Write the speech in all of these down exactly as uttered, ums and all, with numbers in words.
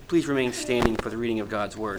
Please remain standing for the reading of God's Word.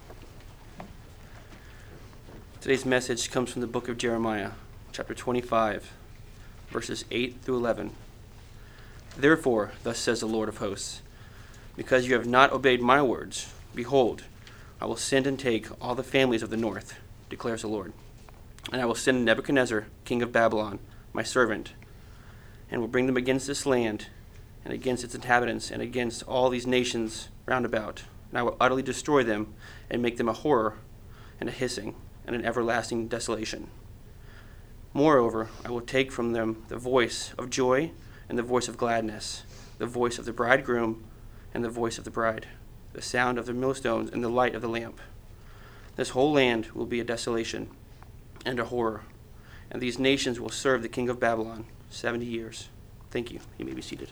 Today's message comes from the book of Jeremiah, chapter twenty-five, verses eight through eleven. Therefore, thus says the Lord of hosts, because you have not obeyed my words, behold, I will send and take all the families of the north, declares the Lord. And I will send Nebuchadnezzar, king of Babylon, my servant, and will bring them against this land, and against its inhabitants, and against all these nations round about. And I will utterly destroy them, and make them a horror, and a hissing, and an everlasting desolation. Moreover, I will take from them the voice of joy, and the voice of gladness, the voice of the bridegroom, and the voice of the bride, the sound of the millstones, and the light of the lamp. This whole land will be a desolation and a horror, and these nations will serve the king of Babylon seventy years. Thank you. You may be seated.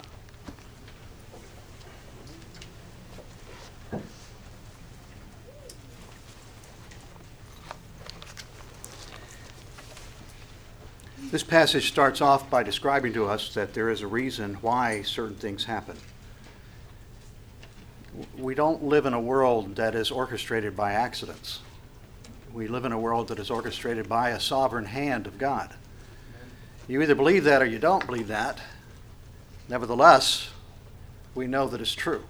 This passage starts off by describing to us that there is a reason why certain things happen. We don't live in a world that is orchestrated by accidents. We live in a world that is orchestrated by a sovereign hand of God. You either believe that or you don't believe that. Nevertheless, we know that it's true.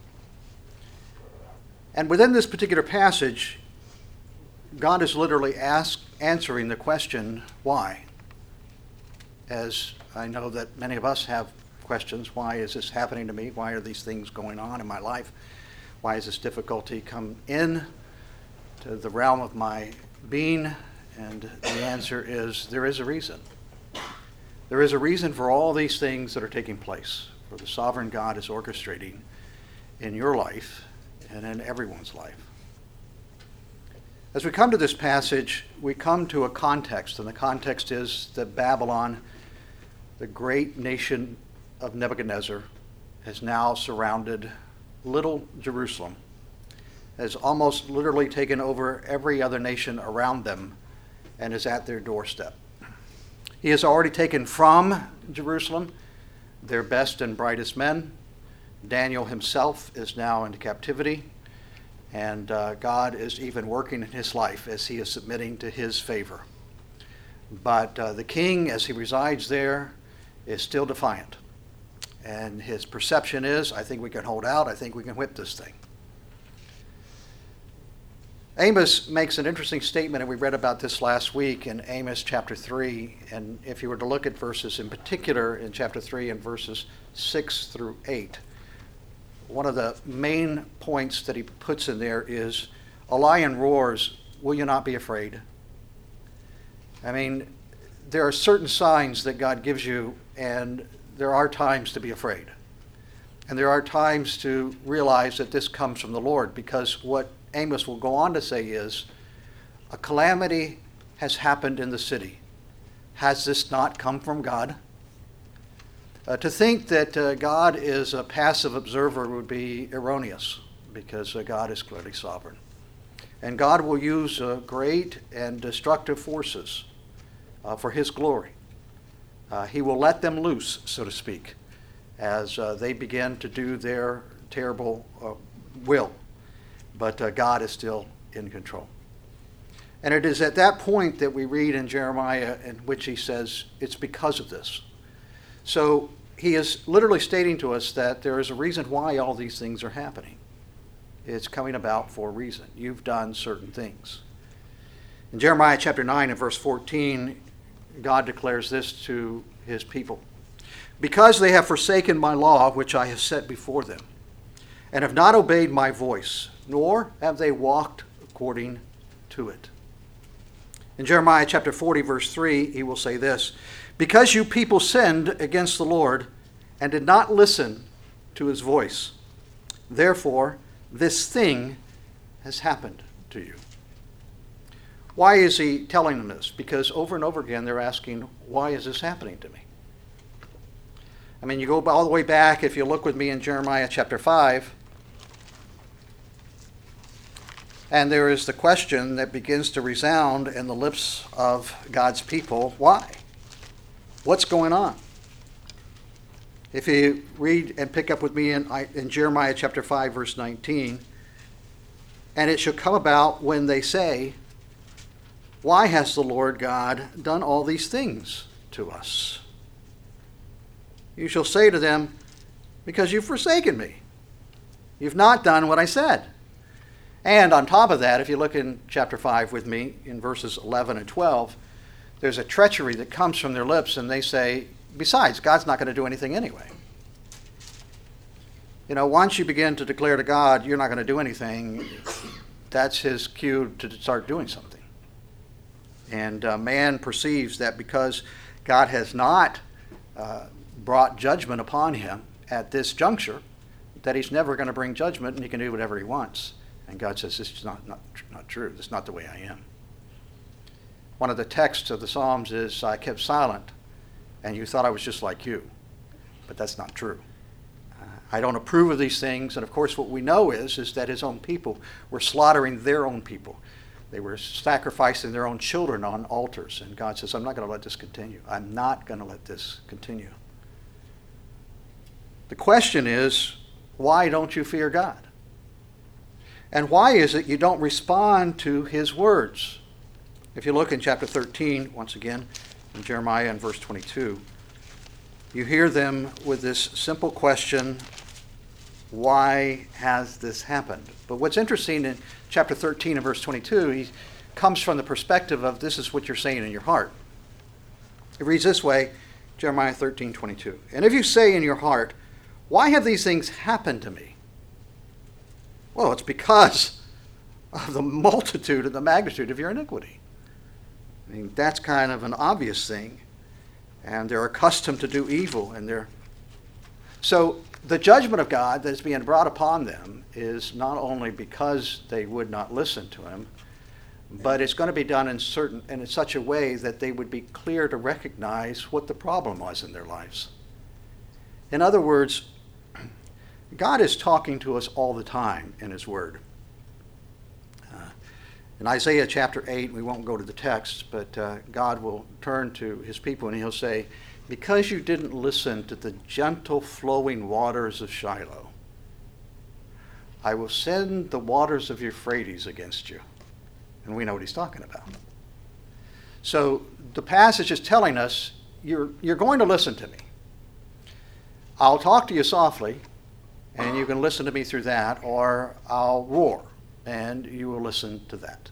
And within this particular passage, God is literally ask, answering the question, why? As I know that many of us have questions, why is this happening to me? Why are these things going on in my life? Why has this difficulty come in to the realm of my being? And the answer is, there is a reason. There is a reason for all these things that are taking place, for the sovereign God is orchestrating in your life and in everyone's life. As we come to this passage, we come to a context, and the context is that Babylon, the great nation of Nebuchadnezzar, has now surrounded little Jerusalem, has almost literally taken over every other nation around them, and is at their doorstep. He has already taken from Jerusalem their best and brightest men. Daniel himself is now in captivity, and uh, God is even working in his life as he is submitting to his favor. But uh, the king, as he resides there, is still defiant. And his perception is, I think we can hold out, I think we can whip this thing. Amos makes an interesting statement, and we read about this last week in Amos chapter three. And if you were to look at verses in particular in chapter three and verses six through eight, one of the main points that he puts in there is, a lion roars, will you not be afraid? I mean, there are certain signs that God gives you, and there are times to be afraid. And there are times to realize that this comes from the Lord, because what Amos will go on to say is, a calamity has happened in the city. Has this not come from God? Uh, to think that uh, God is a passive observer would be erroneous, because uh, God is clearly sovereign. And God will use uh, great and destructive forces uh, for his glory. Uh, he will let them loose, so to speak, as uh, they begin to do their terrible uh, will. But uh, God is still in control. And it is at that point that we read in Jeremiah in which he says, it's because of this. So he is literally stating to us that there is a reason why all these things are happening. It's coming about for a reason. You've done certain things. In Jeremiah chapter nine and verse fourteen, God declares this to his people. Because they have forsaken my law, which I have set before them, and have not obeyed my voice, nor have they walked according to it. In Jeremiah chapter forty, verse three, he will say this, because you people sinned against the Lord and did not listen to his voice, therefore this thing has happened to you. Why is he telling them this? Because over and over again they're asking, why is this happening to me? I mean, you go all the way back, if you look with me in Jeremiah chapter five, and there is the question that begins to resound in the lips of God's people, why? What's going on? If you read and pick up with me in, in Jeremiah chapter five, verse nineteen, and it shall come about when they say, why has the Lord God done all these things to us? You shall say to them, because you've forsaken me. You've not done what I said. And on top of that, if you look in chapter five with me, in verses eleven and twelve, there's a treachery that comes from their lips, and they say, besides, God's not going to do anything anyway. You know, once you begin to declare to God you're not going to do anything, that's his cue to start doing something. And uh, man perceives that because God has not uh, brought judgment upon him at this juncture, that he's never going to bring judgment and he can do whatever he wants. And God says, this is not, not, not true. This is not the way I am. One of the texts of the Psalms is, I kept silent and you thought I was just like you. But that's not true. Uh, I don't approve of these things. And of course what we know is, is that his own people were slaughtering their own people. They were sacrificing their own children on altars. And God says, I'm not going to let this continue. I'm not going to let this continue. The question is, why don't you fear God? And why is it you don't respond to his words? If you look in chapter thirteen, once again, in Jeremiah and verse twenty-two, you hear them with this simple question, why has this happened? But what's interesting in chapter thirteen and verse twenty-two, he comes from the perspective of this is what you're saying in your heart. It reads this way, Jeremiah thirteen twenty-two. And if you say in your heart, why have these things happened to me? Well, it's because of the multitude and the magnitude of your iniquity. I mean, that's kind of an obvious thing. And they're accustomed to do evil. And they're So the judgment of God that's being brought upon them is not only because they would not listen to him, but it's going to be done in certain and in such a way that they would be clear to recognize what the problem was in their lives. In other words, God is talking to us all the time in his word. Uh, in Isaiah chapter eight, we won't go to the text, but uh, God will turn to his people and he'll say, because you didn't listen to the gentle flowing waters of Shiloh, I will send the waters of Euphrates against you. And we know what he's talking about. So the passage is telling us, you're, you're going to listen to me. I'll talk to you softly, and you can listen to me through that, or I'll roar, and you will listen to that.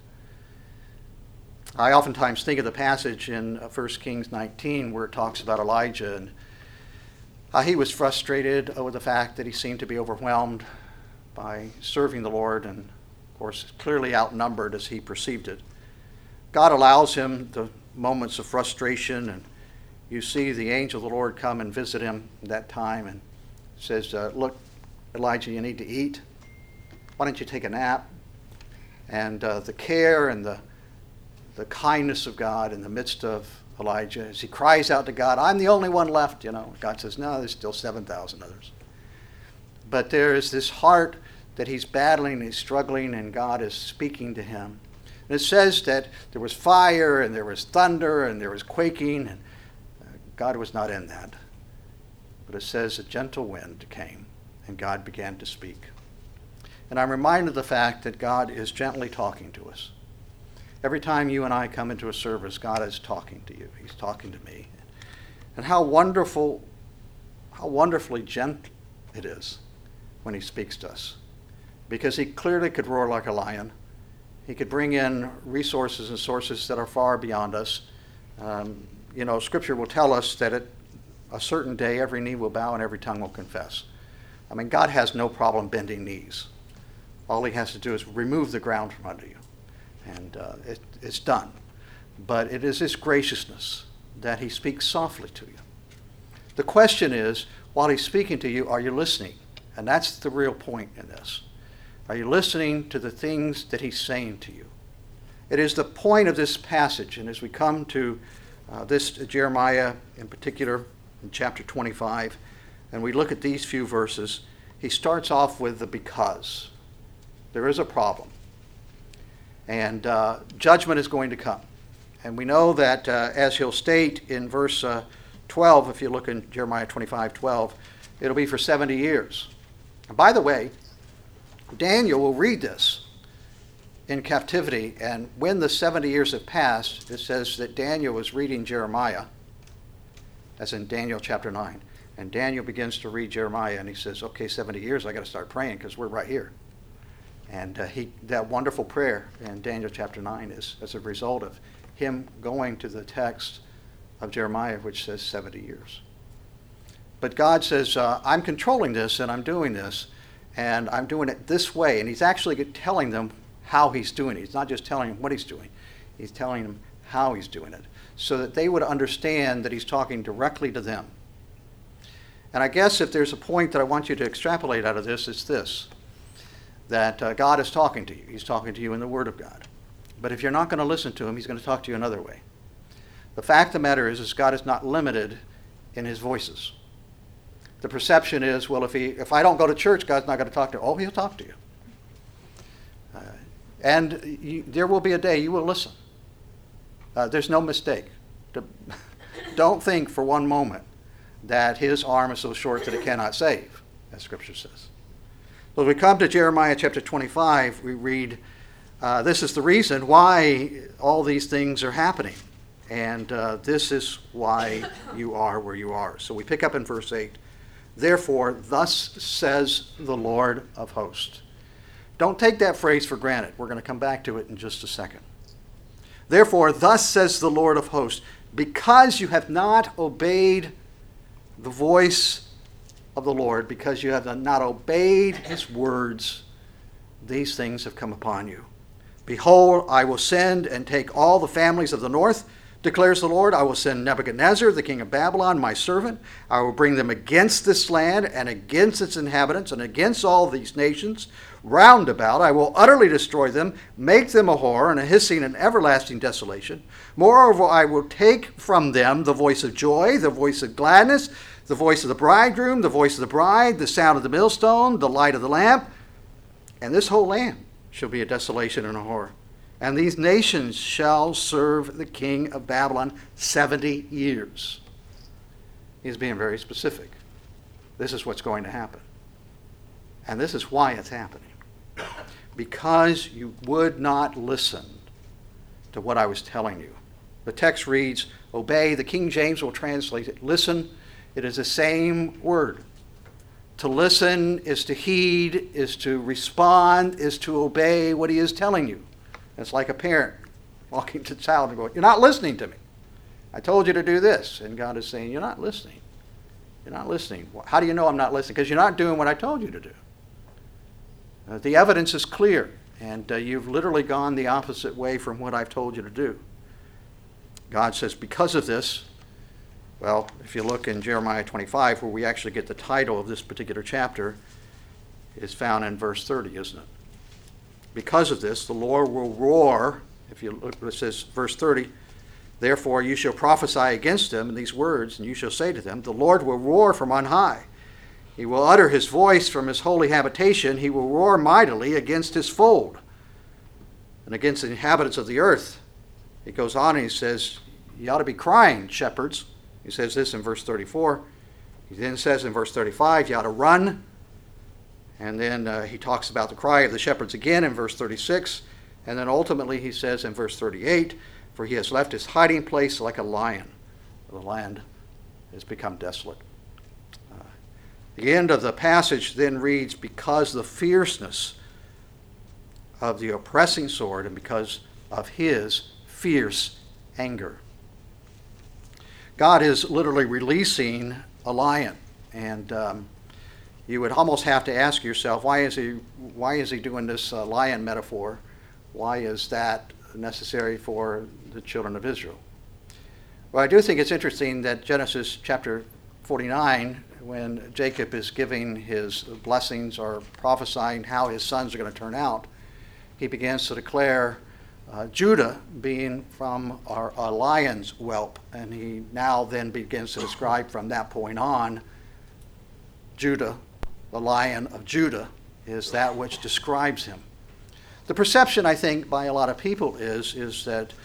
I oftentimes think of the passage in First Kings nineteen where it talks about Elijah, and how he was frustrated over the fact that he seemed to be overwhelmed by serving the Lord, and of course clearly outnumbered as he perceived it. God allows him the moments of frustration, and you see the angel of the Lord come and visit him at that time and says, uh, look, Elijah, you need to eat. Why don't you take a nap? And uh, the care and the, the kindness of God in the midst of Elijah, as he cries out to God, I'm the only one left, you know. God says, no, there's still seven thousand others. But there is this heart that he's battling, he's struggling, and God is speaking to him. And it says that there was fire, and there was thunder, and there was quaking, and God was not in that. But it says a gentle wind came, and God began to speak. And I'm reminded of the fact that God is gently talking to us. Every time you and I come into a service, God is talking to you. He's talking to me. And how wonderful, how wonderfully gentle it is when he speaks to us. Because he clearly could roar like a lion. He could bring in resources and sources that are far beyond us. Um, you know, Scripture will tell us that at a certain day, every knee will bow and every tongue will confess. I mean, God has no problem bending knees. All he has to do is remove the ground from under you. And uh, it, it's done. But it is his graciousness that he speaks softly to you. The question is, while he's speaking to you, are you listening? And that's the real point in this. Are you listening to the things that he's saying to you? It is the point of this passage. And as we come to uh, this Jeremiah in particular, in chapter twenty-five, and we look at these few verses, he starts off with the because. There is a problem. And uh, judgment is going to come. And we know that, uh, as he'll state in verse uh, twelve, if you look in Jeremiah twenty-five twelve, it'll be for seventy years. And by the way, Daniel will read this in captivity, and when the seventy years have passed, it says that Daniel was reading Jeremiah, as in Daniel chapter nine. And Daniel begins to read Jeremiah, and he says, okay, seventy years, I got to start praying because we're right here. And uh, he that wonderful prayer in Daniel chapter nine is as a result of him going to the text of Jeremiah, which says seventy years. But God says, uh, I'm controlling this, and I'm doing this, and I'm doing it this way. And he's actually telling them how he's doing it. He's not just telling them what he's doing. He's telling them how he's doing it, so that they would understand that he's talking directly to them. And I guess if there's a point that I want you to extrapolate out of this, it's this, that uh, God is talking to you. He's talking to you in the Word of God. But if you're not going to listen to him, he's going to talk to you another way. The fact of the matter is, is God is not limited in his voices. The perception is, well, if he, if I don't go to church, God's not going to talk to you. Oh, he'll talk to you. Uh, and you, there will be a day you will listen. Uh, there's no mistake. To, don't think for one moment that his arm is so short that it cannot save, as Scripture says. So as we come to Jeremiah chapter twenty-five, we read, uh, this is the reason why all these things are happening. And uh, this is why you are where you are. So we pick up in verse eight. Therefore, thus says the Lord of hosts. Don't take that phrase for granted. We're going to come back to it in just a second. Therefore, thus says the Lord of hosts, because you have not obeyed the voice of the Lord, because you have not obeyed his words, these things have come upon you. Behold, I will send and take all the families of the north, declares the Lord. I will send Nebuchadnezzar, the king of Babylon, my servant. I will bring them against this land and against its inhabitants and against all these nations round about. I will utterly destroy them, make them a horror and a hissing and everlasting desolation. Moreover, I will take from them the voice of joy, the voice of gladness, the voice of the bridegroom, the voice of the bride, the sound of the millstone, the light of the lamp. And this whole land shall be a desolation and a horror. And these nations shall serve the king of Babylon seventy years. He's being very specific. This is what's going to happen. And this is why it's happening. Because you would not listen to what I was telling you. The text reads, obey. The King James will translate it, listen. It is the same word. To listen is to heed, is to respond, is to obey what he is telling you. It's like a parent walking to the child and going, you're not listening to me. I told you to do this. And God is saying, you're not listening. You're not listening. How do you know I'm not listening? Because you're not doing what I told you to do. Uh, the evidence is clear, and uh, you've literally gone the opposite way from what I've told you to do. God says, because of this, well, if you look in Jeremiah twenty-five, where we actually get the title of this particular chapter, is found in verse thirty, isn't it? Because of this, the Lord will roar. If you look, it says, verse thirty, therefore you shall prophesy against them in these words, and you shall say to them, the Lord will roar from on high. He will utter his voice from his holy habitation. He will roar mightily against his fold and against the inhabitants of the earth. He goes on and he says, you ought to be crying, shepherds. He says this in verse thirty-four. He then says in verse thirty-five, you ought to run. And then uh, he talks about the cry of the shepherds again in verse thirty-six. And then ultimately he says in verse thirty-eight, for he has left his hiding place like a lion. The land has become desolate. Uh, the end of the passage then reads, because the fierceness of the oppressing sword and because of his fierce anger. God is literally releasing a lion. And um, you would almost have to ask yourself, why is he why is he doing this uh, lion metaphor? Why is that necessary for the children of Israel? Well, I do think it's interesting that Genesis chapter forty-nine, when Jacob is giving his blessings or prophesying how his sons are going to turn out, he begins to declare uh, Judah being from our, a lion's whelp. And he now then begins to describe from that point on, Judah, the Lion of Judah, is that which describes him. The perception, I think, by a lot of people is, is that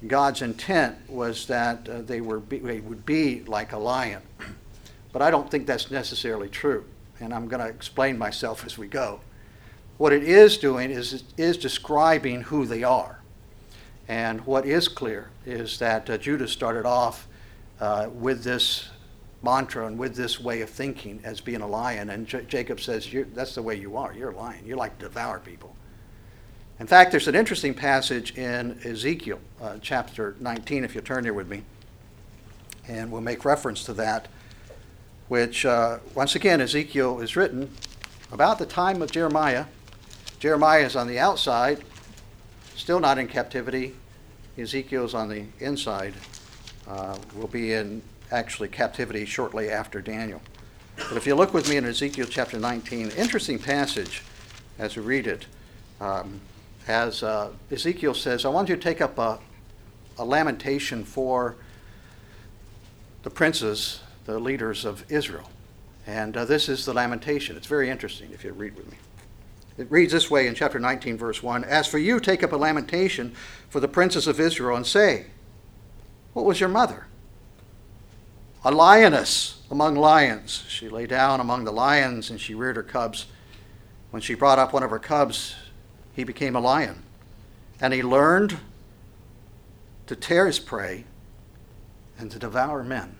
God's intent was that uh, they, were be, they would be like a lion. But I don't think that's necessarily true, and I'm going to explain myself as we go. What it is doing is, is describing who they are. And what is clear is that uh, Judah started off uh, with this mantra and with this way of thinking as being a lion, and J- Jacob says, You're, that's the way you are. You're a lion. You like to devour people. In fact, there's an interesting passage in Ezekiel uh, chapter nineteen, if you'll turn there with me, and we'll make reference to that, which, uh, once again, Ezekiel is written about the time of Jeremiah. Jeremiah is on the outside, still not in captivity. Ezekiel's on the inside, uh, will be in actually captivity shortly after Daniel. But if you look with me in Ezekiel chapter nineteen, interesting passage as we read it. Um, as uh, Ezekiel says, I want you to take up a, a lamentation for the princes, the leaders of Israel. And uh, this is the lamentation. It's very interesting if you read with me. It reads this way in chapter nineteen, verse one. As for you, take up a lamentation for the princes of Israel and say, what was your mother? A lioness among lions. She lay down among the lions and she reared her cubs. When she brought up one of her cubs, he became a lion. And he learned to tear his prey and to devour men.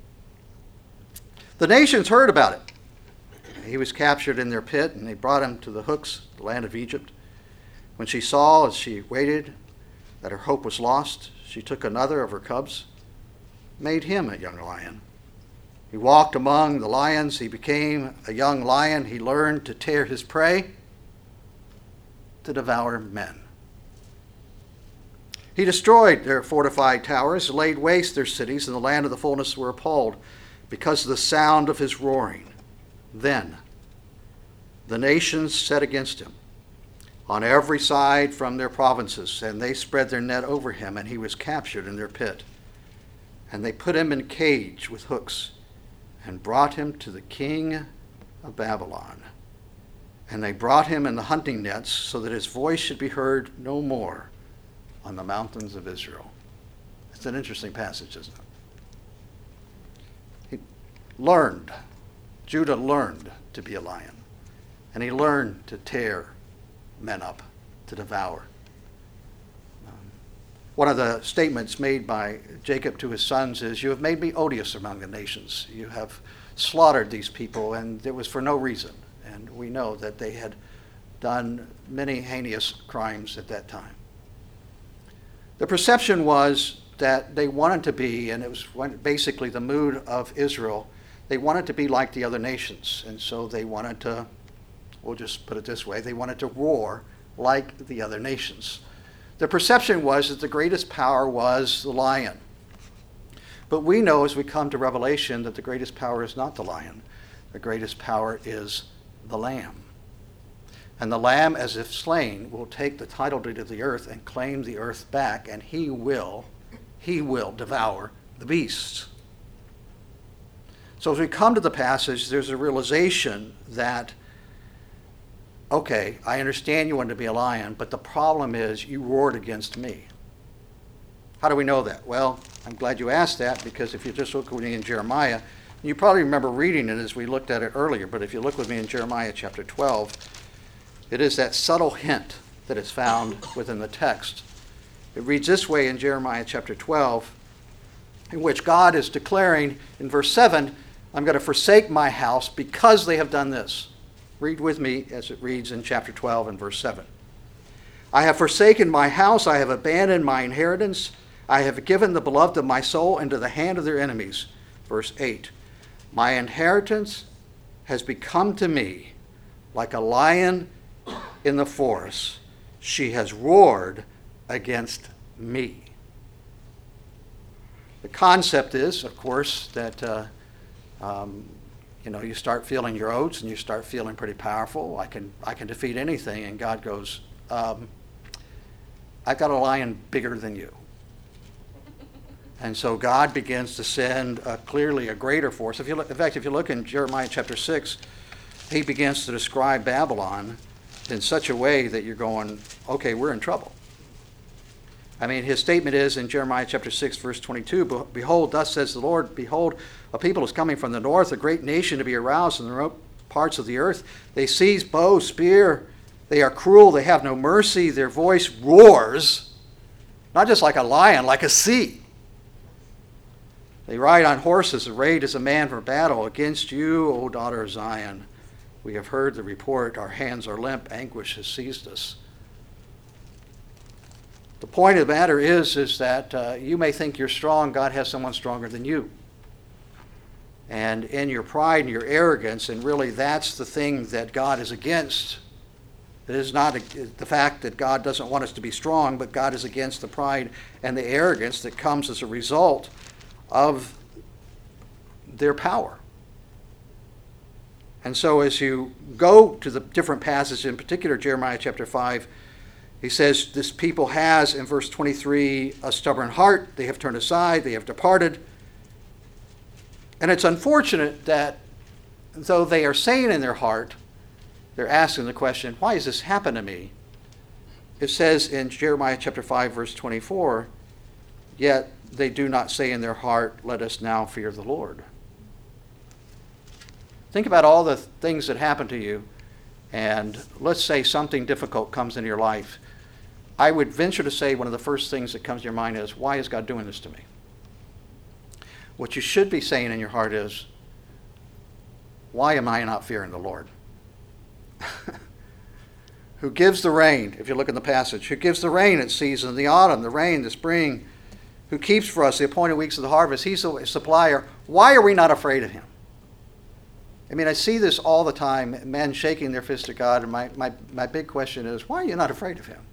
The nations heard about it. He was captured in their pit, and they brought him to the hooks, the land of Egypt. When she saw, as she waited, that her hope was lost, she took another of her cubs, made him a young lion. He walked among the lions. He became a young lion. He learned to tear his prey, to devour men. He destroyed their fortified towers, laid waste their cities, and the land of the fullness were appalled because of the sound of his roaring. Then the nations set against him on every side from their provinces, and they spread their net over him, and he was captured in their pit. And they put him in a cage with hooks and brought him to the king of Babylon. And they brought him in the hunting nets so that his voice should be heard no more on the mountains of Israel. It's an interesting passage, isn't it? He learned, Judah learned to be a lion. And he learned to tear men up, to devour. Um, one of the statements made by Jacob to his sons is, you have made me odious among the nations. You have slaughtered these people, and it was for no reason. And we know that they had done many heinous crimes at that time. The perception was that they wanted to be, and it was basically the mood of Israel, they wanted to be like the other nations. And so they wanted to, we'll just put it this way, they wanted to roar like the other nations. The perception was that the greatest power was the lion. But we know as we come to Revelation that the greatest power is not the lion. The greatest power is the Lamb. And the Lamb, as if slain, will take the title deed of the earth and claim the earth back, and he will, he will devour the beasts. So as we come to the passage, there's a realization that, okay, I understand you want to be a lion, but the problem is you roared against me. How do we know that? Well, I'm glad you asked that, because if you just look with me in Jeremiah, you probably remember reading it as we looked at it earlier, but if you look with me in Jeremiah chapter twelve, it is that subtle hint that is found within the text. It reads this way in Jeremiah chapter twelve, in which God is declaring in verse seven, I'm going to forsake my house because they have done this. Read with me as it reads in chapter twelve and verse seven. I have forsaken my house, I have abandoned my inheritance, I have given the beloved of my soul into the hand of their enemies. Verse eight. My inheritance has become to me like a lion in the forest. She has roared against me. The concept is, of course, that uh, um, you know, you start feeling your oats and you start feeling pretty powerful. I can I can defeat anything, and God goes, um, I've got a lion bigger than you. And so God begins to send uh, clearly a greater force. If you look, in fact, if you look in Jeremiah chapter six, he begins to describe Babylon in such a way that you're going, okay, we're in trouble. I mean, his statement is in Jeremiah chapter six, verse twenty-two, behold, thus says the Lord, behold, a people is coming from the north, a great nation to be aroused in the remote parts of the earth. They seize bow, spear. They are cruel. They have no mercy. Their voice roars, not just like a lion, like a sea. They ride on horses, arrayed as a man for battle. Against you, O daughter of Zion, we have heard the report. Our hands are limp. Anguish has seized us. The point of the matter is, is that uh, you may think you're strong. God has someone stronger than you. And in your pride and your arrogance, and really that's the thing that God is against. It is not a, the fact that God doesn't want us to be strong, but God is against the pride and the arrogance that comes as a result of their power. And so as you go to the different passages, in particular Jeremiah chapter five, he says this people has, in verse twenty-three, a stubborn heart. They have turned aside. They have departed. And it's unfortunate that though they are saying in their heart, they're asking the question, why has this happened to me? It says in Jeremiah chapter five, verse twenty-four, yet they do not say in their heart, let us now fear the Lord. Think about all the things that happen to you, and let's say something difficult comes into your life. I would venture to say one of the first things that comes to your mind is, why is God doing this to me? What you should be saying in your heart is, why am I not fearing the Lord? Who gives the rain, if you look in the passage, who gives the rain at season, the autumn, the rain, the spring, who keeps for us the appointed weeks of the harvest. He's the supplier. Why are we not afraid of him? I mean, I see this all the time, men shaking their fist at God, and my, my, my big question is, why are you not afraid of him?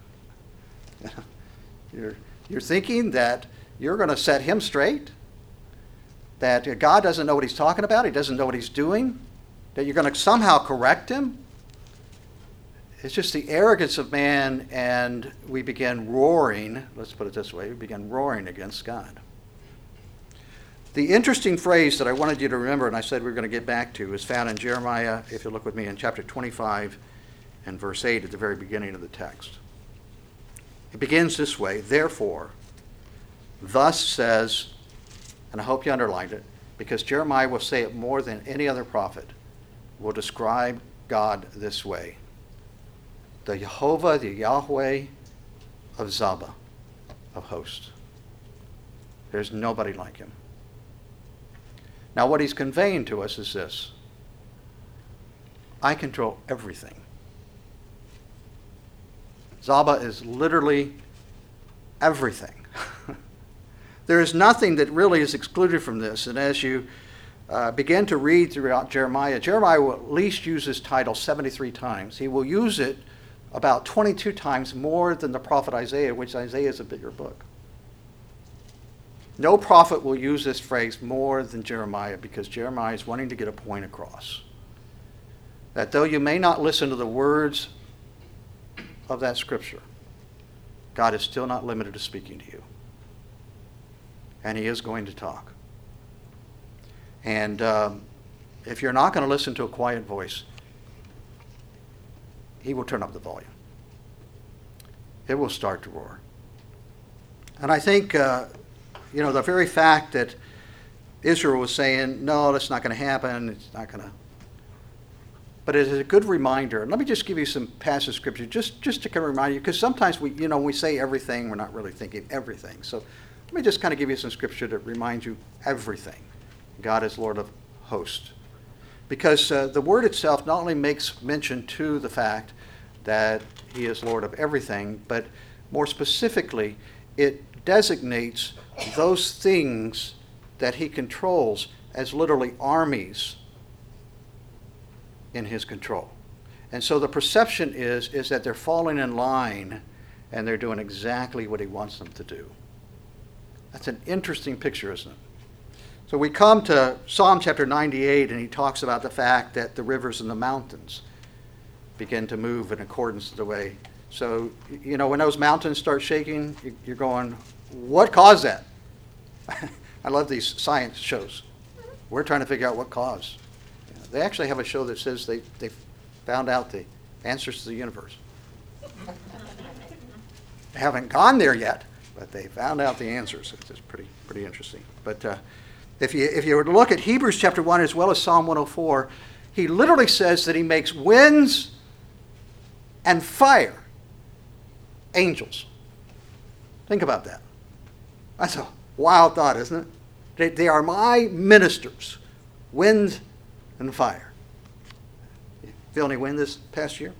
You're, you're thinking that you're going to set him straight? That God doesn't know what he's talking about? He doesn't know what he's doing? That you're going to somehow correct him? It's just the arrogance of man, and we begin roaring, let's put it this way, we begin roaring against God. The interesting phrase that I wanted you to remember, and I said we we're going to get back to, is found in Jeremiah, if you look with me, in chapter twenty-five and verse eight at the very beginning of the text. It begins this way, therefore, thus says, and I hope you underlined it, because Jeremiah will say it more than any other prophet, will describe God this way. The Jehovah, the Yahweh of Zaba, of hosts. There's nobody like him. Now what he's conveying to us is this. I control everything. Zaba is literally everything. There is nothing that really is excluded from this. And as you uh, begin to read throughout Jeremiah, Jeremiah will at least use this title seventy-three times. He will use it about twenty-two times more than the prophet Isaiah, which Isaiah is a bigger book. No prophet will use this phrase more than Jeremiah, because Jeremiah is wanting to get a point across. That though you may not listen to the words of that scripture, God is still not limited to speaking to you. And he is going to talk. And um, if you're not going to listen to a quiet voice, he will turn up the volume. It will start to roar. And I think, uh, you know, the very fact that Israel was saying, no, that's not going to happen, it's not going to. But it is a good reminder. And let me just give you some passage of scripture, just, just to kind of remind you, because sometimes we, you know, when we say everything, we're not really thinking everything. So let me just kind of give you some scripture to remind you everything. God is Lord of hosts. Because uh, the word itself not only makes mention to the fact that he is Lord of everything, but more specifically, it designates those things that he controls as literally armies in his control. And so the perception is, is that they're falling in line and they're doing exactly what he wants them to do. That's an interesting picture, isn't it? So we come to Psalm chapter ninety-eight, and he talks about the fact that the rivers and the mountains begin to move in accordance with the way. So, you know, when those mountains start shaking, you're going, what caused that? I love these science shows. We're trying to figure out what caused. They actually have a show that says they, they found out the answers to the universe. They haven't gone there yet, but they found out the answers. It's just pretty pretty interesting. But uh, if you if you were to look at Hebrews chapter one as well as Psalm one oh four, he literally says that he makes winds and fire angels. Think about that. That's a wild thought, isn't it? They, they are my ministers, wind and fire. Feel any wind this past year?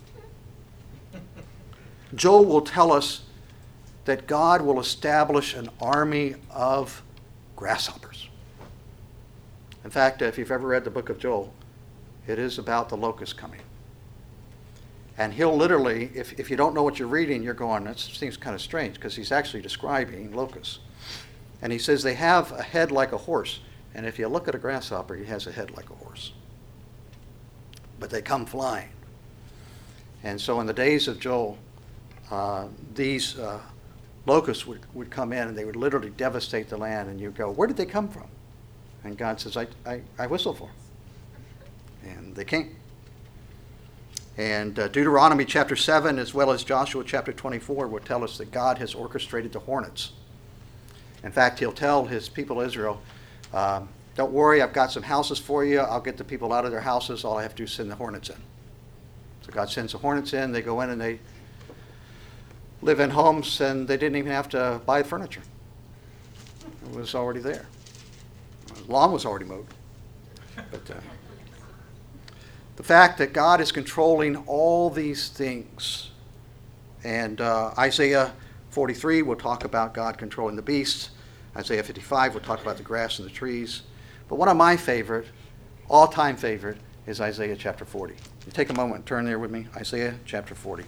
Joel will tell us that God will establish an army of grasshoppers. In fact, if you've ever read the book of Joel, it is about the locusts coming. And he'll literally, if, if you don't know what you're reading, you're going, that seems kind of strange, because he's actually describing locusts. And he says they have a head like a horse. And if you look at a grasshopper, he has a head like a horse. But they come flying. And so in the days of Joel, uh, these uh, locusts would, would come in and they would literally devastate the land. And you go, where did they come from? And God says, I, I, I whistle for them. And they came. And uh, Deuteronomy chapter seven, as well as Joshua chapter twenty-four, will tell us that God has orchestrated the hornets. In fact, he'll tell his people Israel, um, don't worry, I've got some houses for you. I'll get the people out of their houses. All I have to do is send the hornets in. So God sends the hornets in. They go in and they live in homes, and they didn't even have to buy furniture. It was already there. The lawn was already mowed. But uh, the fact that God is controlling all these things, and uh, Isaiah forty-three will talk about God controlling the beasts. Isaiah fifty-five will talk about the grass and the trees. But one of my favorite, all-time favorite, is Isaiah chapter forty. You take a moment and turn there with me. Isaiah chapter forty.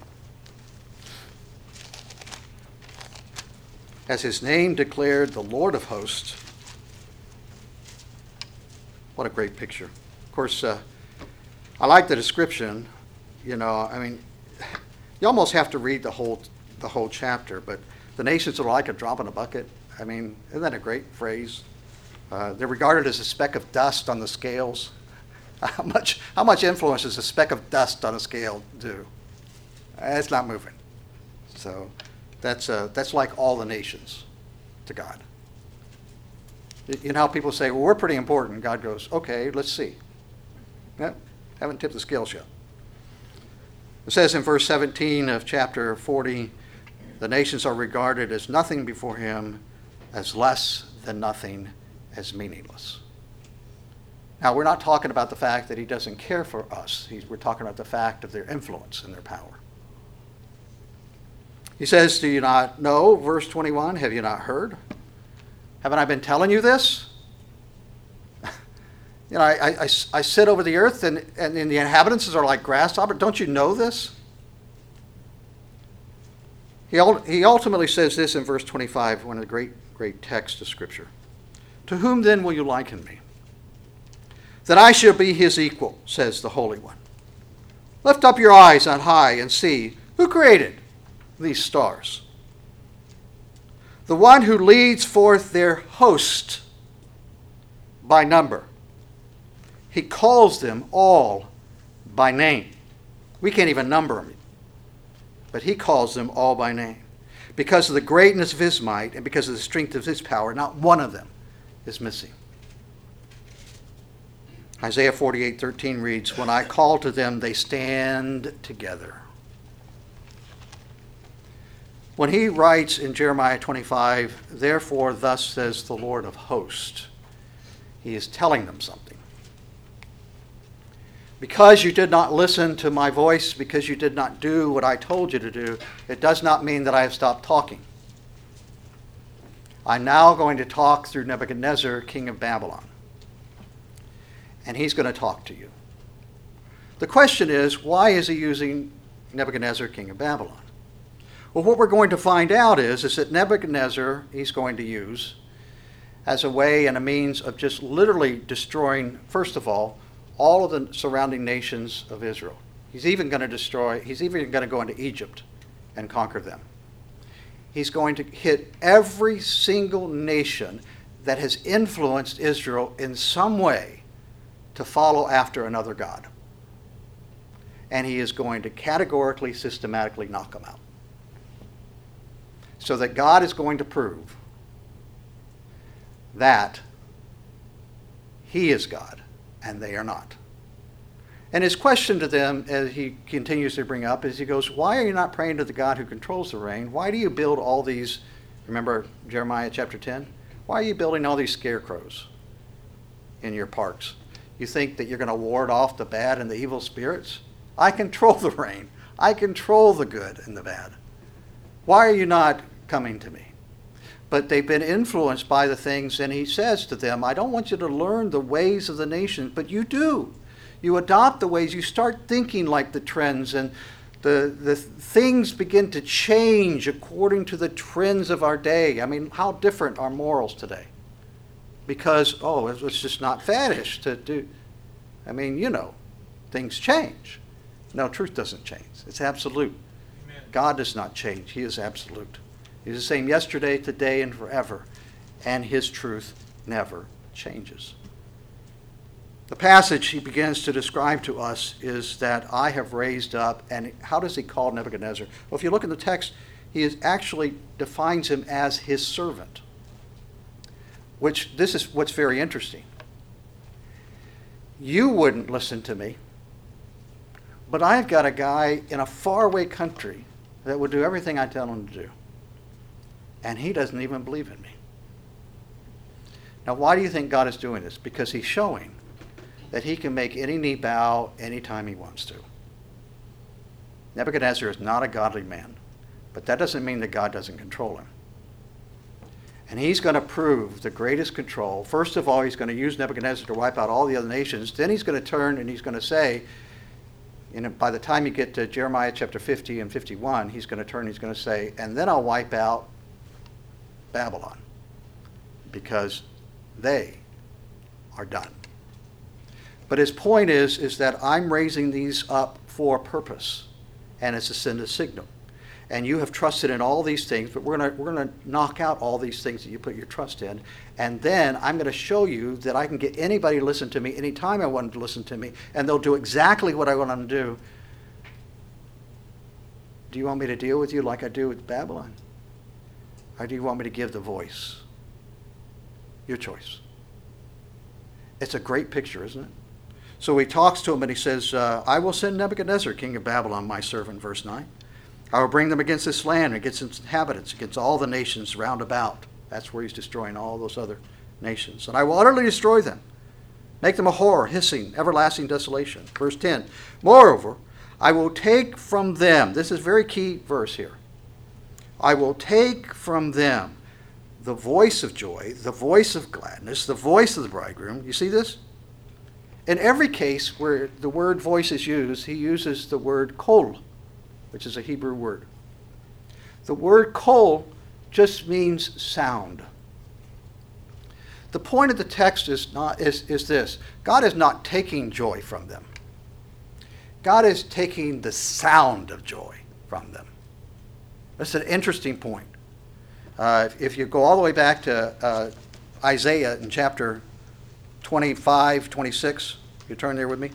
As his name declared, the Lord of hosts. What a great picture. Of course, uh, I like the description. You know, I mean, you almost have to read the whole the whole chapter, but the nations are like a drop in a bucket. I mean, isn't that a great phrase? Uh, they're regarded as a speck of dust on the scales. How much how much influence does a speck of dust on a scale do? It's not moving. So that's uh, that's like all the nations to God. You know how people say, well, we're pretty important. God goes, okay, let's see. Yeah, haven't tipped the scales yet. It says in verse seventeen of chapter forty, the nations are regarded as nothing before him, as less than nothing, as meaningless. Now, we're not talking about the fact that he doesn't care for us. He's, we're talking about the fact of their influence and their power. He says, do you not know, verse twenty-one, have you not heard? Haven't I been telling you this? You know, I, I, I sit over the earth and, and, and the inhabitants are like grasshoppers. Don't you know this? He, he ultimately says this in verse twenty-five, one of the great, great texts of Scripture. To whom then will you liken me? That I shall be his equal, says the Holy One. Lift up your eyes on high and see who created these stars. The one who leads forth their host by number. He calls them all by name. We can't even number them, but he calls them all by name. Because of the greatness of his might and because of the strength of his power, not one of them is missing. Isaiah forty-eight thirteen reads, when I call to them, they stand together. When he writes in Jeremiah twenty-five, therefore thus says the Lord of hosts, he is telling them something. Because you did not listen to my voice, because you did not do what I told you to do, it does not mean that I have stopped talking. I'm now going to talk through Nebuchadnezzar, king of Babylon. And he's going to talk to you. The question is, why is he using Nebuchadnezzar, king of Babylon? Well, what we're going to find out is, is that Nebuchadnezzar he's going to use as a way and a means of just literally destroying, first of all, all of the surrounding nations of Israel. He's even going to destroy, he's even going to go into Egypt and conquer them. He's going to hit every single nation that has influenced Israel in some way to follow after another god. And he is going to categorically, systematically knock them out. So that God is going to prove that he is God and they are not. And his question to them, as he continues to bring up, is he goes, why are you not praying to the God who controls the rain? Why do you build all these, remember Jeremiah chapter ten? Why are you building all these scarecrows in your parks? You think that you're going to ward off the bad and the evil spirits? I control the rain. I control the good and the bad. Why are you not coming to me? But they've been influenced by the things, and he says to them, I don't want you to learn the ways of the nations, but you do. You adopt the ways, you start thinking like the trends, and the, the things begin to change according to the trends of our day. I mean, how different are morals today? Because, oh, it's just not faddish to do. I mean, you know, things change. No, truth doesn't change. It's absolute. Amen. God does not change. He is absolute. He's the same yesterday, today, and forever. And his truth never changes. The passage he begins to describe to us is that I have raised up, and how does he call Nebuchadnezzar? Well, if you look in the text, he is actually defines him as his servant, which this is what's very interesting. You wouldn't listen to me, but I've got a guy in a faraway country that would do everything I tell him to do, and he doesn't even believe in me. Now, why do you think God is doing this? Because he's showing that he can make any knee bow anytime he wants to. Nebuchadnezzar is not a godly man, but that doesn't mean that God doesn't control him. And he's going to prove the greatest control. First of all, he's going to use Nebuchadnezzar to wipe out all the other nations. Then he's going to turn and he's going to say, you know, by the time you get to Jeremiah chapter fifty and fifty-one, he's going to turn and he's going to say, and then I'll wipe out Babylon, because they are done. But his point is, is that I'm raising these up for a purpose, and it's to send a signal. And you have trusted in all these things, but we're going we're going to knock out all these things that you put your trust in. And then I'm going to show you that I can get anybody to listen to me anytime I want them to listen to me, and they'll do exactly what I want them to do. Do you want me to deal with you like I do with Babylon? Or do you want me to give the voice? Your choice. It's a great picture, isn't it? So he talks to him and he says, uh, I will send Nebuchadnezzar, king of Babylon, my servant, verse nine. I will bring them against this land, against its inhabitants, against all the nations round about. That's where he's destroying all those other nations. And I will utterly destroy them, make them a horror, hissing, everlasting desolation. Verse ten, moreover, I will take from them, this is a very key verse here, I will take from them the voice of joy, the voice of gladness, the voice of the bridegroom. You see this? In every case where the word voice is used, he uses the word kol, which is a Hebrew word. The word kol just means sound. The point of the text is not is, is this. God is not taking joy from them. God is taking the sound of joy from them. That's an interesting point. Uh, if, if you go all the way back to uh, Isaiah in chapter twenty-five, twenty-six, you turn there with me.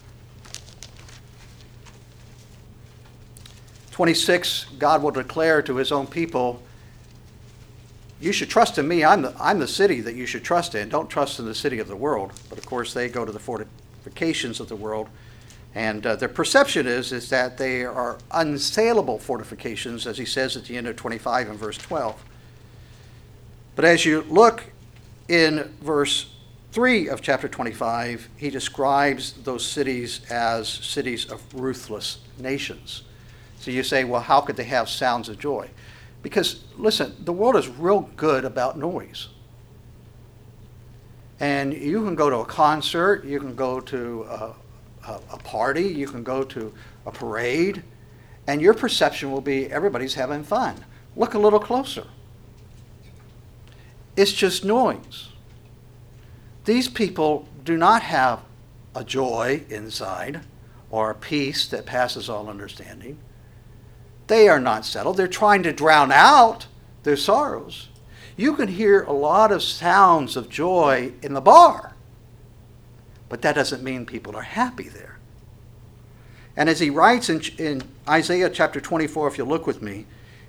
twenty-six, God will declare to his own people, you should trust in me. I'm the, I'm the city that you should trust in. Don't trust in the city of the world. But of course, they go to the fortifications of the world. And uh, their perception is, is that they are unsaleable fortifications, as he says at the end of twenty-five and verse twelve. But as you look in verse three of chapter twenty-five, he describes those cities as cities of ruthless nations. So you say, well, how could they have sounds of joy? Because, listen, the world is real good about noise. And you can go to a concert, you can go to a, a, a party, you can go to a parade, and your perception will be everybody's having fun. Look a little closer. It's just noise. These people do not have a joy inside or a peace that passes all understanding. They are not settled. They're trying to drown out their sorrows. You can hear a lot of sounds of joy in the bar, but that doesn't mean people are happy there. And as he writes in, in Isaiah chapter twenty-four, if you look with me,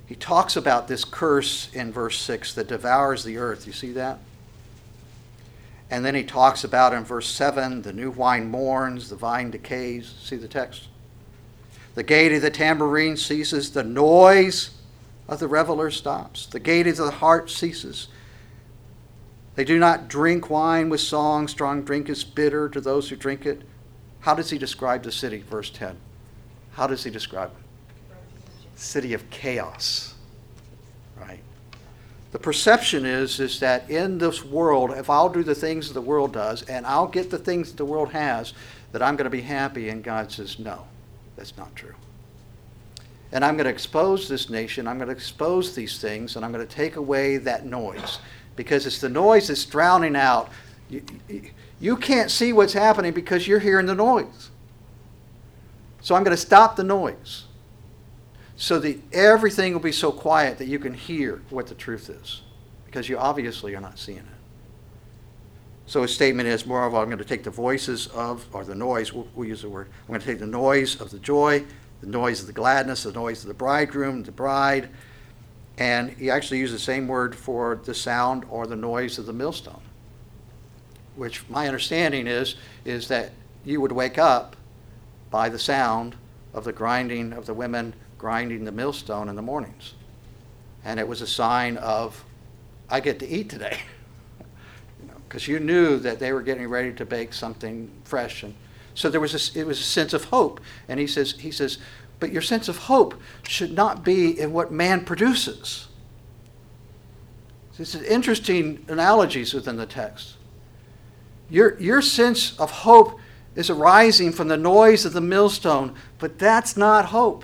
he talks about this curse in verse six that devours the earth. You see that? And then he talks about in verse seven, the new wine mourns, the vine decays. See the text? The gait of the tambourine ceases, the noise of the reveler stops. The gait of the heart ceases. They do not drink wine with song. Strong drink is bitter to those who drink it. How does he describe the city? Verse ten. How does he describe it? City of chaos. Right? The perception is, is that in this world, if I'll do the things that the world does, and I'll get the things that the world has, that I'm going to be happy. And God says, no, that's not true. And I'm going to expose this nation. I'm going to expose these things, and I'm going to take away that noise. Because it's the noise that's drowning out. You, you, you can't see what's happening because you're hearing the noise. So I'm going to stop the noise so that everything will be so quiet that you can hear what the truth is, because you obviously are not seeing it. So his statement is, moreover, I'm going to take the voices of, or the noise, we'll, we'll use the word, I'm going to take the noise of the joy, the noise of the gladness, the noise of the bridegroom, the bride, and he actually used the same word for the sound or the noise of the millstone, which my understanding is, is that you would wake up by the sound of the grinding of the women grinding the millstone in the mornings. And it was a sign of, I get to eat today. You know, because you knew that they were getting ready to bake something fresh. And so there was a, it was a sense of hope. And he says, he says, but your sense of hope should not be in what man produces. This is interesting analogies within the text. Your, your sense of hope is arising from the noise of the millstone, but that's not hope.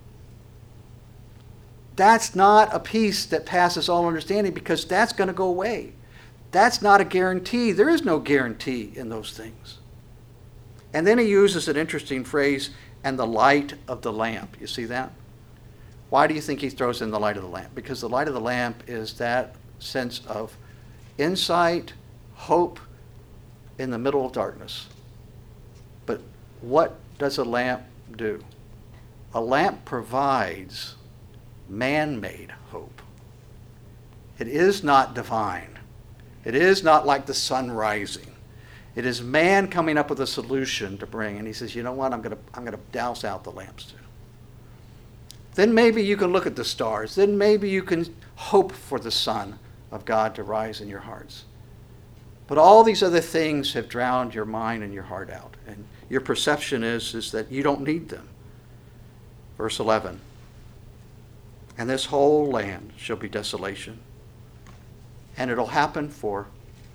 That's not a peace that passes all understanding, because that's going to go away. That's not a guarantee. There is no guarantee in those things. And then he uses an interesting phrase, and the light of the lamp. You see that? Why do you think he throws in the light of the lamp? Because the light of the lamp is that sense of insight, hope in the middle of darkness. But what does a lamp do? A lamp provides man-made hope. It is not divine. It is not like the sun rising. It is man coming up with a solution to bring. And he says, you know what, I'm going to I'm going to douse out the lamps too. Then maybe you can look at the stars. Then maybe you can hope for the Son of God to rise in your hearts. But all these other things have drowned your mind and your heart out. And your perception is, is that you don't need them. Verse eleven. And this whole land shall be desolation. And it'll happen for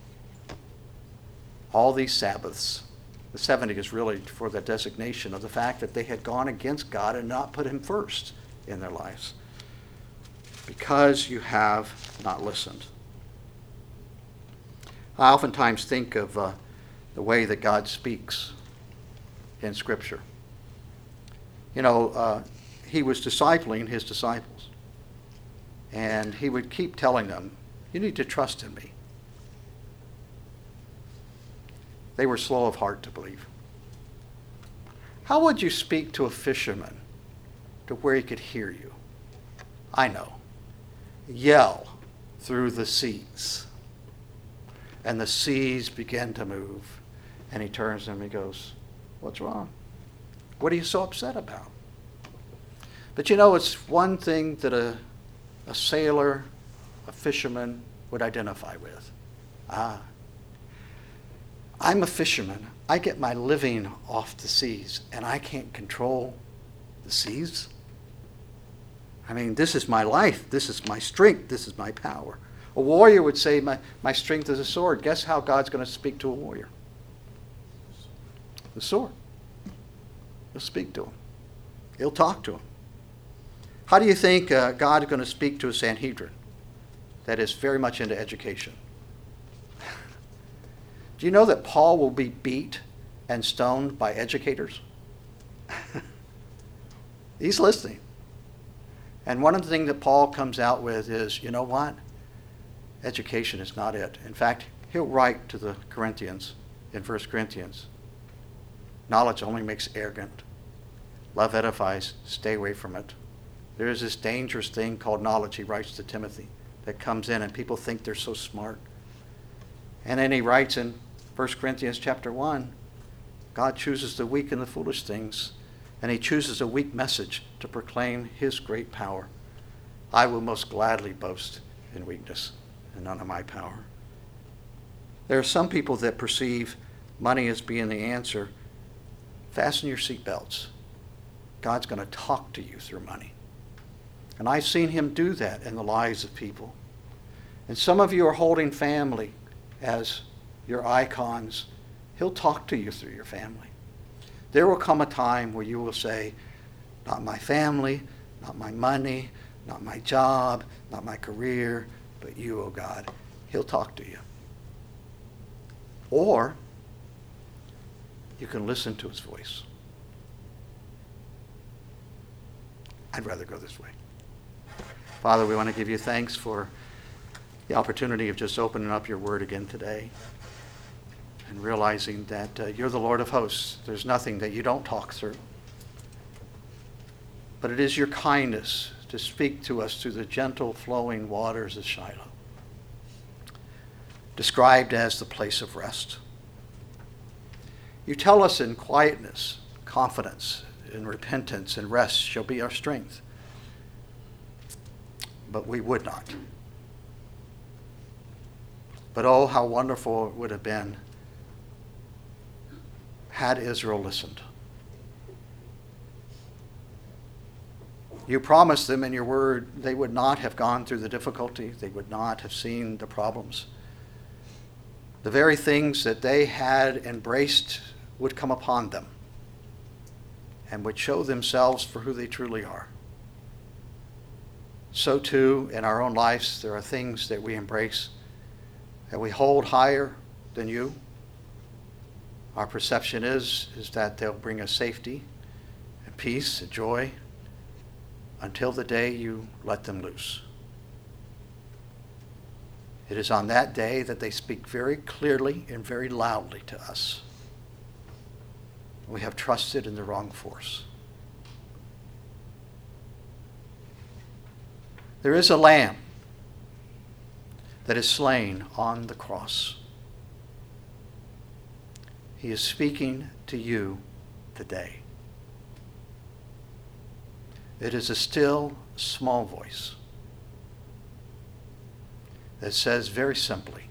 all these Sabbaths. The seventy is really for the designation of the fact that they had gone against God and not put him first in their lives. Because you have not listened. I oftentimes think of uh, the way that God speaks in Scripture. You know, uh, he was discipling his disciples. And he would keep telling them, you need to trust in me. They were slow of heart to believe. How would you speak to a fisherman to where he could hear you? I know. Yell through the seas. And the seas begin to move. And he turns to him and he goes, what's wrong? What are you so upset about? But you know, it's one thing that a, a sailor, a fisherman would identify with. Ah, I'm a fisherman. I get my living off the seas, and I can't control the seas. I mean, this is my life. This is my strength. This is my power. A warrior would say, my, my strength is a sword. Guess how God's going to speak to a warrior? The sword. He'll speak to him. He'll talk to him. How do you think uh, God is going to speak to a Sanhedrin that is very much into education? Do you know that Paul will be beat and stoned by educators? He's listening. And one of the things that Paul comes out with is, you know what? Education is not it. In fact, he'll write to the Corinthians in First Corinthians, knowledge only makes arrogant. Love edifies. Stay away from it. There is this dangerous thing called knowledge, he writes to Timothy, that comes in and people think they're so smart. And then he writes in First Corinthians chapter one, God chooses the weak and the foolish things, and he chooses a weak message to proclaim his great power. I will most gladly boast in weakness and none of my power. There are some people that perceive money as being the answer. Fasten your seatbelts. God's going to talk to you through money. And I've seen him do that in the lives of people. And some of you are holding family as your icons. He'll talk to you through your family. There will come a time where you will say, not my family, not my money, not my job, not my career, but you, oh God. He'll talk to you. Or you can listen to his voice. I'd rather go this way. Father, we want to give you thanks for the opportunity of just opening up your word again today and realizing that uh, you're the Lord of hosts. There's nothing that you don't talk through. But it is your kindness to speak to us through the gentle flowing waters of Shiloh, described as the place of rest. You tell us in quietness, confidence, in repentance, and rest shall be our strength. But we would not. But oh, how wonderful it would have been had Israel listened. You promised them in your word they would not have gone through the difficulty. They would not have seen the problems. The very things that they had embraced would come upon them and would show themselves for who they truly are. So too, in our own lives, there are things that we embrace that we hold higher than you. Our perception is, is that they'll bring us safety and peace and joy until the day you let them loose. It is on that day that they speak very clearly and very loudly to us. We have trusted in the wrong force. There is a lamb that is slain on the cross. He is speaking to you today. It is a still, small voice that says very simply,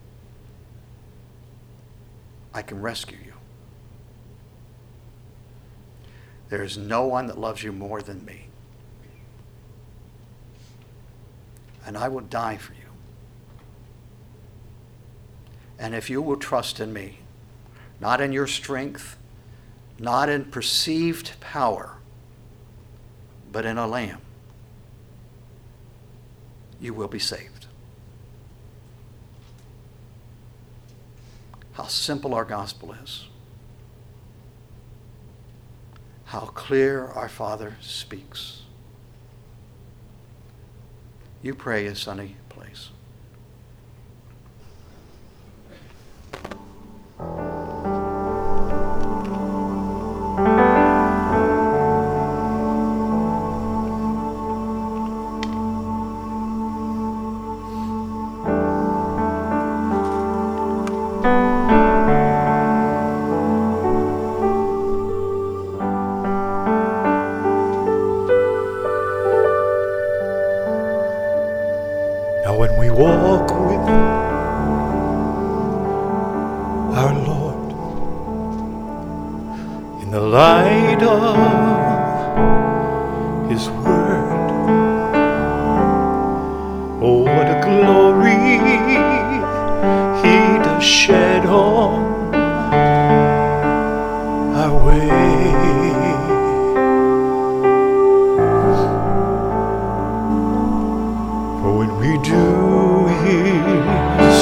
I can rescue you. There is no one that loves you more than me. And I will die for you. And if you will trust in me, not in your strength, not in perceived power, but in a lamb, you will be saved. How simple our gospel is. How clear our Father speaks. You pray as Sonny plays. Now when we walk with our Lord in the light of His Word, oh what a glory He does shed on our way. For when we do His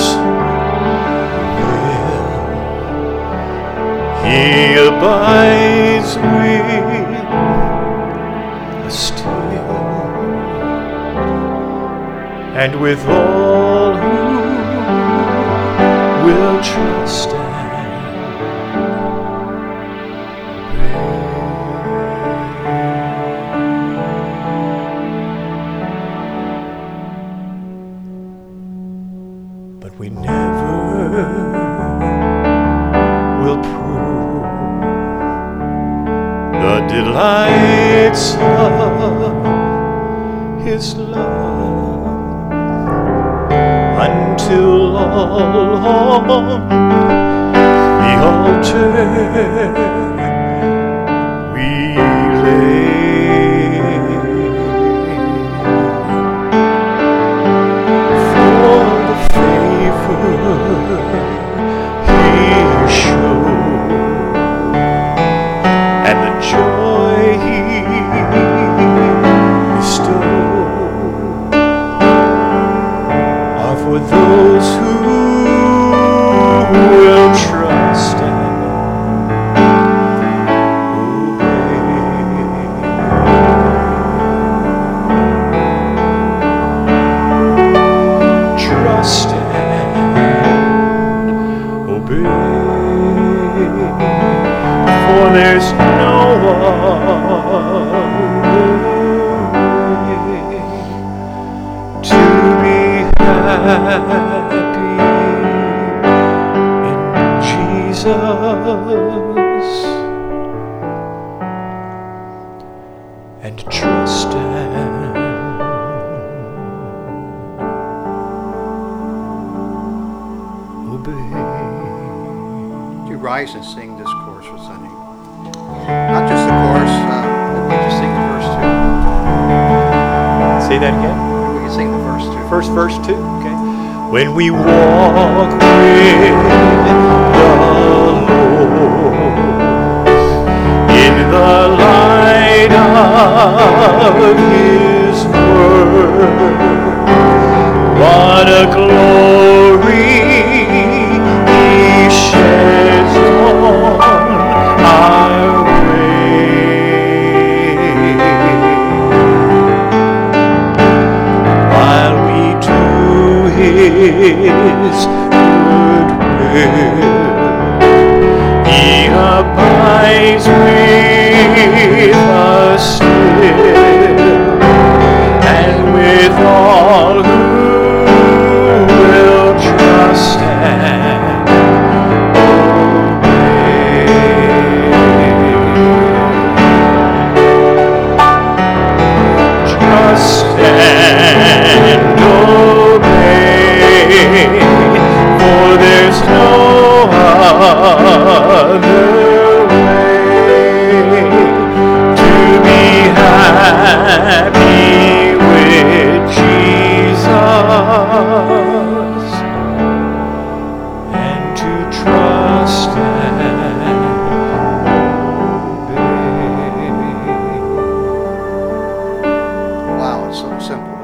will, He abides with us still, and with all who will trust and obey. on the altar we lay. For the favor He showed and the joy He bestowed are for those who will trust and obey. Trust and obey. For there's no other way to be happy in Jesus and trust and obey. You rise and sing this chorus with Sunny. Not just the chorus, uh, we just sing the verse Say that again. two. We can sing the verse two. First verse two, okay. When we walk with the Lord in the light of His word, what a glory He sheds on our way. While we do His good will, He abides with us still, and with all who will trust and obey. Trust and obey, for there's no other way to be happy with Jesus and to trust and obey. Wow, it's so simple.